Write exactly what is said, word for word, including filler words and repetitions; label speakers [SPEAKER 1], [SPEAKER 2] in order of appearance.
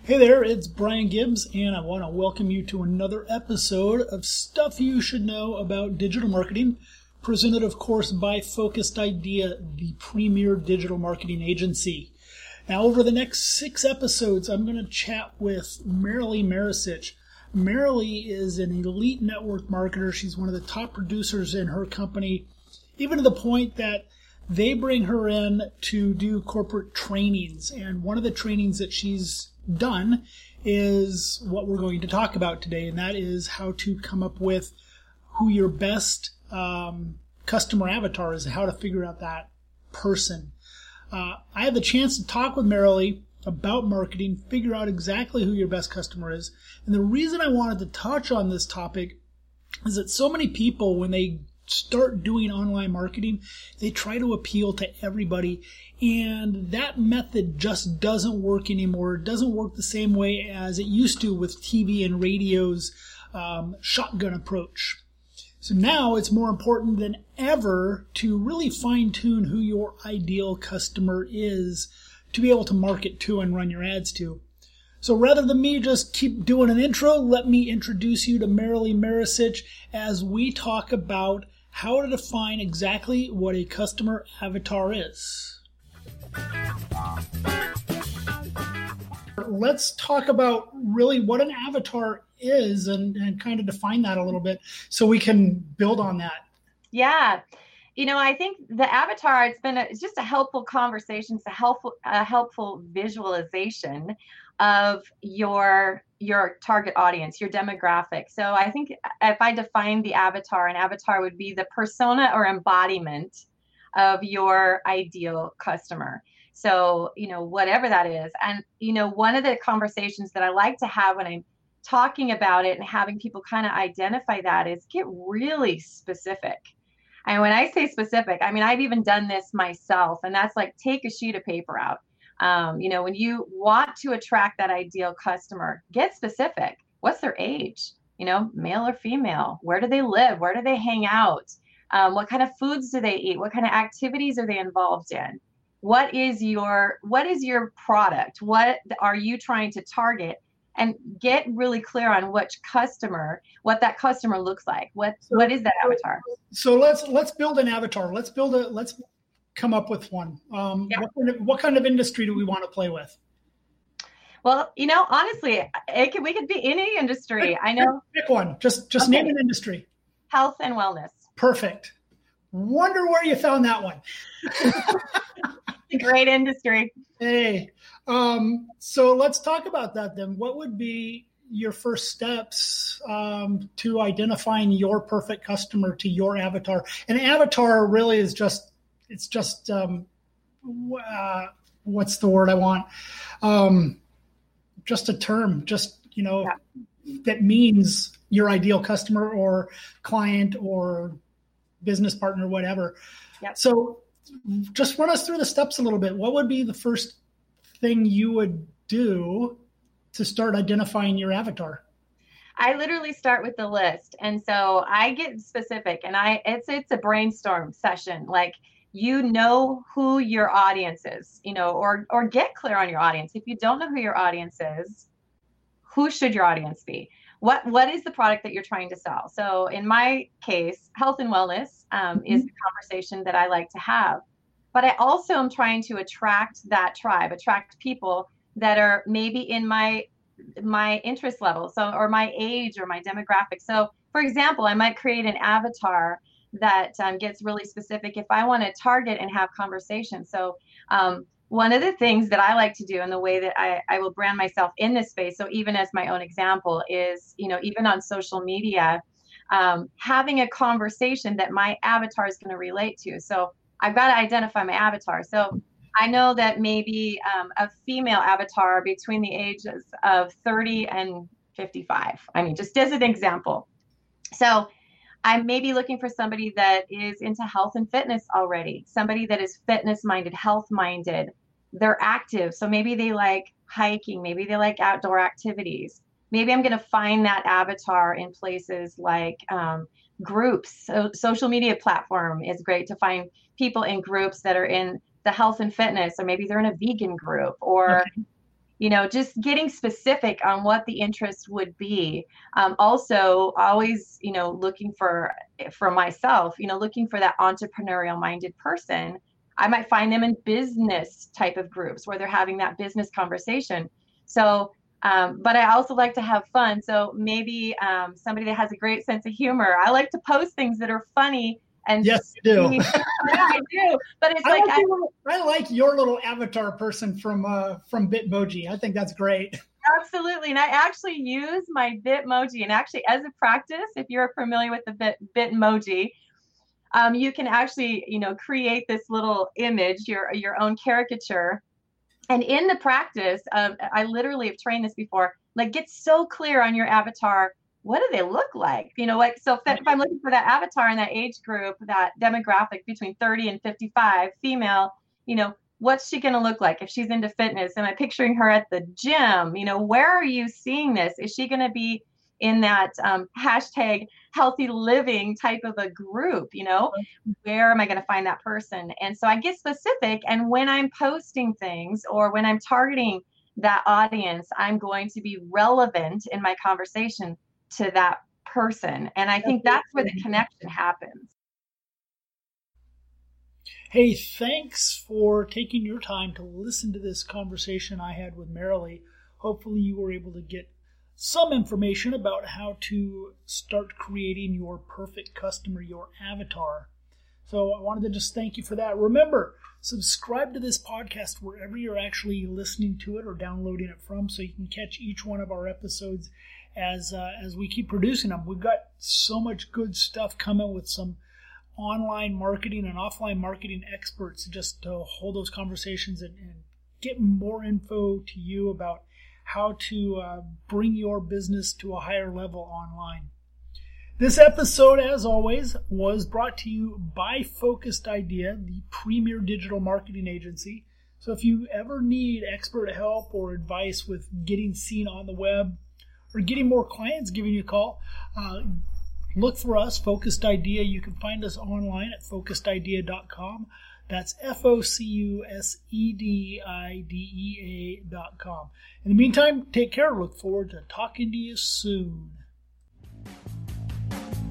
[SPEAKER 1] Hey there, it's Brian Gibbs, and I want to welcome you to another episode of Stuff You Should Know About Digital Marketing, presented, of course, by Focused Idea, the premier digital marketing agency. Now, over the next six episodes, I'm going to chat with Marilee Maricich. Marilee is an elite network marketer. She's one of the top producers in her company, even to the point that they bring her in to do corporate trainings. And one of the trainings that she's done is what we're going to talk about today, and that is how to come up with who your best um, customer avatar is, how to figure out that person. Uh, I had the chance to talk with Marilee about marketing, figure out exactly who your best customer is. And the reason I wanted to touch on this topic is that so many people, when they start doing online marketing, they try to appeal to everybody, and that method just doesn't work anymore. It doesn't work the same way as it used to with T V and radio's um, shotgun approach. So now it's more important than ever to really fine-tune who your ideal customer is to be able to market to and run your ads to. So rather than me just keep doing an intro, let me introduce you to Marilee Maricich as we talk about how to define exactly what a customer avatar is. Let's talk about really what an avatar is and, and kind of define that a little bit so we can build on that.
[SPEAKER 2] Yeah. You know, I think the avatar, it's been a, it's just a helpful conversation. It's a helpful, a helpful visualization of your your target audience, your demographic. So I think if I define the avatar, an avatar would be the persona or embodiment of your ideal customer. So, you know, whatever that is. And, you know, one of the conversations that I like to have when I'm talking about it and having people kind of identify that is get really specific. And when I say specific, I mean, I've even done this myself, and that's like take a sheet of paper out. Um, you know, when you want to attract that ideal customer, get specific. What's their age? You know, male or female? Where do they live? Where do they hang out? Um, what kind of foods do they eat? What kind of activities are they involved in? What is your what is your product? What are you trying to target? And get really clear on which customer, what that customer looks like. What
[SPEAKER 1] So,
[SPEAKER 2] what is that avatar?
[SPEAKER 1] So let's let's build an avatar. Let's build a let's come up with one. Um,
[SPEAKER 2] Yeah.
[SPEAKER 1] what, kind of, what kind of industry do we want to play with?
[SPEAKER 2] Well, you know, honestly, it could we could be any industry.
[SPEAKER 1] Pick,
[SPEAKER 2] I know.
[SPEAKER 1] Pick one. Just just
[SPEAKER 2] Okay.
[SPEAKER 1] name an industry.
[SPEAKER 2] Health and wellness.
[SPEAKER 1] Perfect. Wonder where you found that one.
[SPEAKER 2] It's a great industry.
[SPEAKER 1] Hey, um, so let's talk about that then. What would be your first steps um, to identifying your perfect customer to your avatar? An avatar really is just, it's just, um, uh, what's the word I want? Um, just a term, just, you know, yeah. that means your ideal customer or client or business partner, whatever.
[SPEAKER 2] Yep.
[SPEAKER 1] So just run us through the steps a little bit. What would be the first thing you would do to start identifying your avatar?
[SPEAKER 2] I literally start with the list. And so I get specific, and I it's it's a brainstorm session. Like, you know who your audience is, you know, or or get clear on your audience. If you don't know who your audience is, who should your audience be? What what is the product that you're trying to sell? So in my case, health and wellness um, mm-hmm. is the conversation that I like to have. But I also am trying to attract that tribe, attract people that are maybe in my my interest level, so or my age or my demographic. So, for example, I might create an avatar that um, gets really specific if I want to target and have conversations. So um, one of the things that I like to do, and the way that I, I will brand myself in this space, so even as my own example, is, you know, even on social media, um, having a conversation that my avatar is going to relate to. So I've got to identify my avatar. So I know that maybe um, a female avatar between the ages of thirty and fifty-five. I mean, just as an example. So I may be looking for somebody that is into health and fitness already, somebody that is fitness-minded, health-minded. They're active. So maybe they like hiking. Maybe they like outdoor activities. Maybe I'm going to find that avatar in places like um, groups. So social media platform is great to find people in groups that are in the health and fitness, or maybe they're in a vegan group, or,
[SPEAKER 1] okay.
[SPEAKER 2] you know, just getting specific on what the interest would be. Um, also, always, you know, looking for, for myself, you know, looking for that entrepreneurial minded person. I might find them in business type of groups where they're having that business conversation. So, um, but I also like to have fun. So maybe um, somebody that has a great sense of humor. I like to post things that are funny. And
[SPEAKER 1] yes, you do.
[SPEAKER 2] yeah, I do. But it's
[SPEAKER 1] I
[SPEAKER 2] like,
[SPEAKER 1] like,
[SPEAKER 2] I,
[SPEAKER 1] little, I like your little avatar person from uh, from Bitmoji. I think that's great.
[SPEAKER 2] Absolutely. And I actually use my Bitmoji. And actually, as a practice, if you're familiar with the Bit Bitmoji, um, you can actually, you know, create this little image, your your own caricature. And in the practice of, I literally have trained this before, like get so clear on your avatar. What do they look like? You know, like, so if, if I'm looking for that avatar in that age group, that demographic between thirty and fifty-five, female, you know, what's she going to look like? If she's into fitness, am I picturing her at the gym? You know, where are you seeing this? Is she going to be in that um, hashtag healthy living type of a group? You know, where am I going to find that person? And so I get specific. And when I'm posting things or when I'm targeting that audience, I'm going to be relevant in my conversation to that person. And I think that's where the connection happens.
[SPEAKER 1] Hey, thanks for taking your time to listen to this conversation I had with Marilee. Hopefully you were able to get some information about how to start creating your perfect customer, your avatar. So I wanted to just thank you for that. Remember, subscribe to this podcast wherever you're actually listening to it or downloading it from so you can catch each one of our episodes as uh, as we keep producing them. We've got so much good stuff coming with some online marketing and offline marketing experts just to hold those conversations and, and get more info to you about how to uh, bring your business to a higher level online. This episode, as always, was brought to you by Focused Idea, the premier digital marketing agency. So if you ever need expert help or advice with getting seen on the web or getting more clients giving you a call, uh, look for us, Focused Idea. You can find us online at focused idea dot com. That's F O C U S E D I D E A dot com. In the meantime, take care. Look forward to talking to you soon.